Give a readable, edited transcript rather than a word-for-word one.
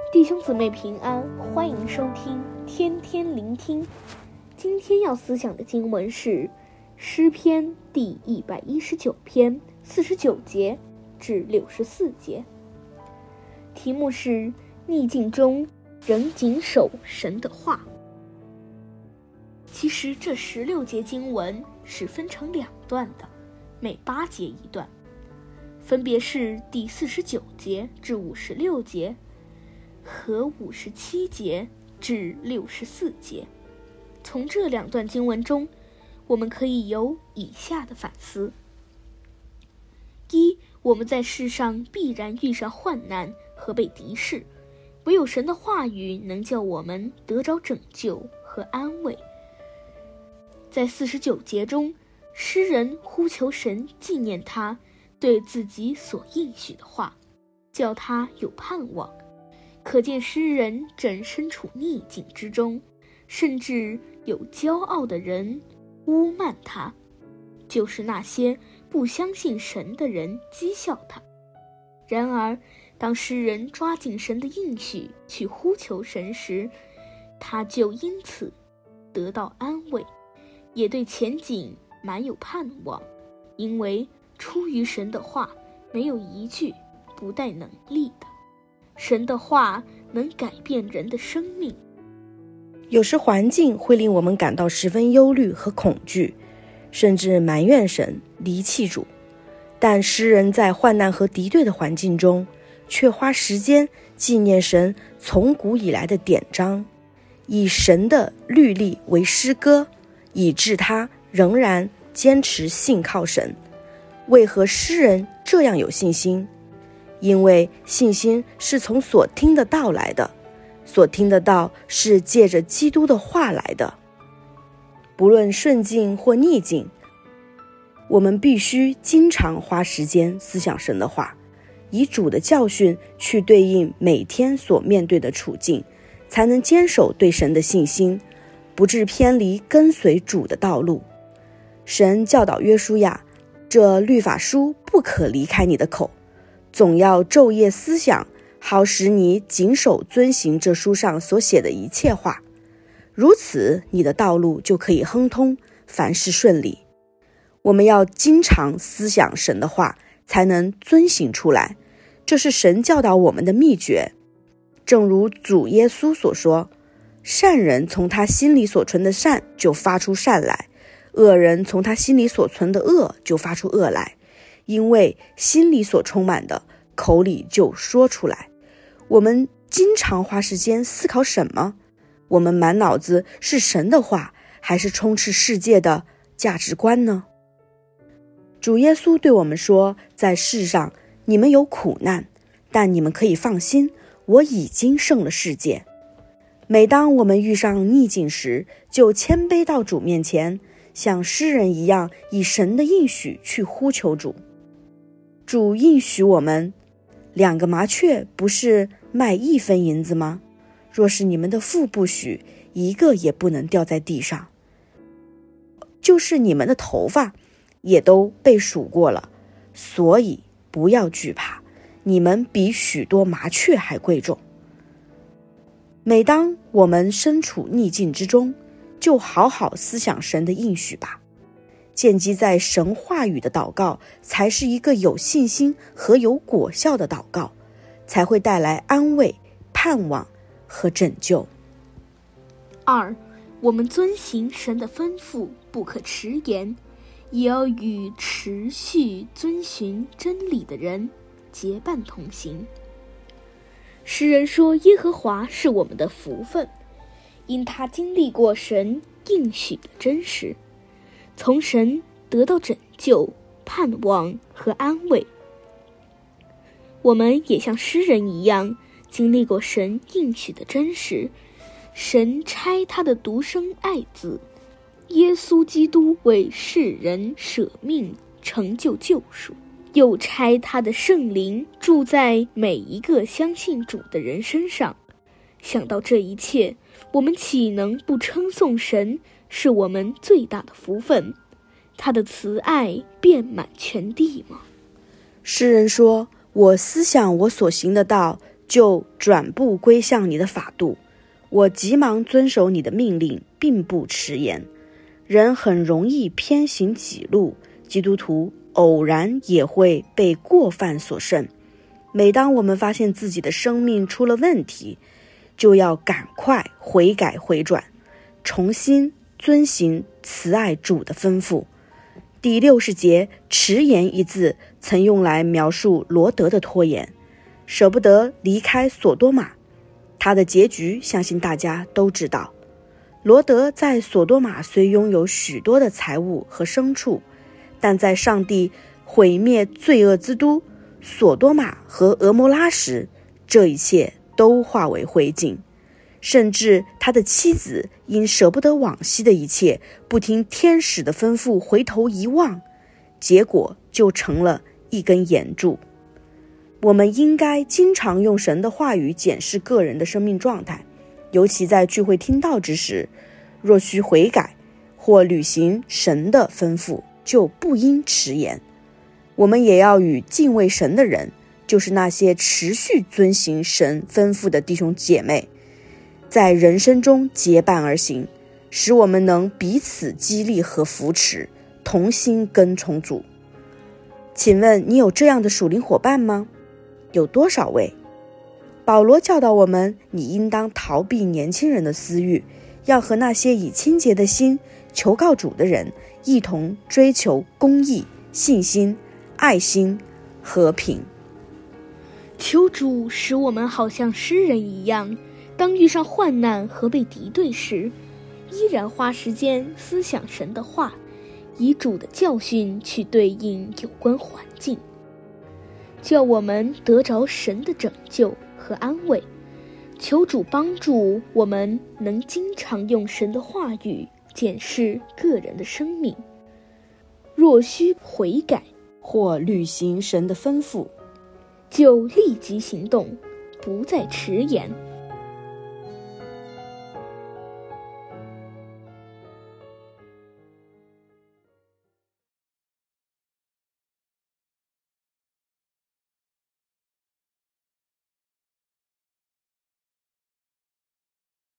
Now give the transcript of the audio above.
弟兄姊妹平安，欢迎收听天天聆听。今天要思想的经文是诗篇第119篇49节至64节，题目是逆境中仍谨守神的话。其实这16节经文是分成2段的，每8节一段，分别是第49节至56节和57节至64节。从这2段经文中，我们可以有以下的反思：一，我们在世上必然遇上患难和被敌视，唯有神的话语能叫我们得着拯救和安慰。在49节中，诗人呼求神纪念他对自己所应许的话，叫他有盼望。可见诗人正身处逆境之中，甚至有骄傲的人污慢他，就是那些不相信神的人讥笑他。然而当诗人抓紧神的应许去呼求神时，他就因此得到安慰，也对前景满有盼望，因为出于神的话没有一句不带能力的。神的话能改变人的生命。 有时环境会令我们感到十分忧虑和恐惧，甚至埋怨神，离弃主。但诗人在患难和敌对的环境中，却花时间纪念神从古以来的典章，以神的律例为诗歌，以致他仍然坚持信靠神。为何诗人这样有信心？因为信心是从所听的道来的，所听的道是借着基督的话来的。不论顺境或逆境，我们必须经常花时间思想神的话，以主的教训去对应每天所面对的处境，才能坚守对神的信心，不致偏离跟随主的道路。神教导约书亚，这律法书不可离开你的口，总要昼夜思想，好使你谨守遵行这书上所写的一切话，如此你的道路就可以亨通，凡事顺利。我们要经常思想神的话，才能遵行出来，这是神教导我们的秘诀。正如主耶稣所说，善人从他心里所存的善就发出善来，恶人从他心里所存的恶就发出恶来，因为心里所充满的，口里就说出来。我们经常花时间思考什么？我们满脑子是神的话，还是充斥世界的价值观呢？主耶稣对我们说，在世上你们有苦难，但你们可以放心，我已经胜了世界。每当我们遇上逆境时，就谦卑到主面前，像诗人一样，以神的应许去呼求主。主应许我们，2个麻雀不是卖1分银子吗？若是你们的父不许，一个也不能掉在地上。就是你们的头发也都被数过了，所以不要惧怕，你们比许多麻雀还贵重。每当我们身处逆境之中，就好好思想神的应许吧。建基在神话语的祷告，才是一个有信心和有果效的祷告，才会带来安慰、盼望和拯救。 2，我们遵行神的吩咐，不可迟延，也要与持续遵循真理的人结伴同行。诗人说，耶和华是我们的福分，因他经历过神应许的真实，从神得到拯救、盼望和安慰。我们也像诗人一样，经历过神应许的真实，神差他的独生爱子耶稣基督为世人舍命，成就救赎，又差他的圣灵住在每一个相信主的人身上。想到这一切，我们岂能不称颂神是我们最大的福分，他的慈爱遍满全地吗？ 诗人说，我思想我所行的道， 就转步归向你的法度。我急忙遵守你的命令，并不迟延。人很容易偏行己路，基督徒偶然也会被过犯所胜。每当我们发现自己的生命出了问题，就要赶快悔改回转，重新遵行慈爱主的吩咐。第60节迟延一字曾用来描述罗德的拖延，舍不得离开索多玛。他的结局相信大家都知道。罗德在索多玛虽拥有许多的财物和牲畜，但在上帝毁灭罪恶之都索多玛和俄摩拉时，这一切都化为灰烬。甚至他的妻子因舍不得往昔的一切，不听天使的吩咐回头一望，结果就成了一根岩柱。我们应该经常用神的话语检视个人的生命状态，尤其在聚会听道之时，若需悔改或履行神的吩咐，就不应迟延。我们也要与敬畏神的人，就是那些持续遵行神吩咐的弟兄姐妹，在人生中结伴而行，使我们能彼此激励和扶持，同心跟从主。请问你有这样的属灵伙伴吗？有多少位？保罗教导我们，你应当逃避年轻人的私欲，要和那些以清洁的心求告主的人一同追求公义、信心、爱心、和平。 求主使我们好像诗人一样，当遇上患难和被敌对时，依然花时间思想神的话，以主的教训去对应有关环境，叫我们得着神的拯救和安慰。求主帮助我们能经常用神的话语检视个人的生命，若需悔改或履行神的吩咐， 就立即行动，不再迟延。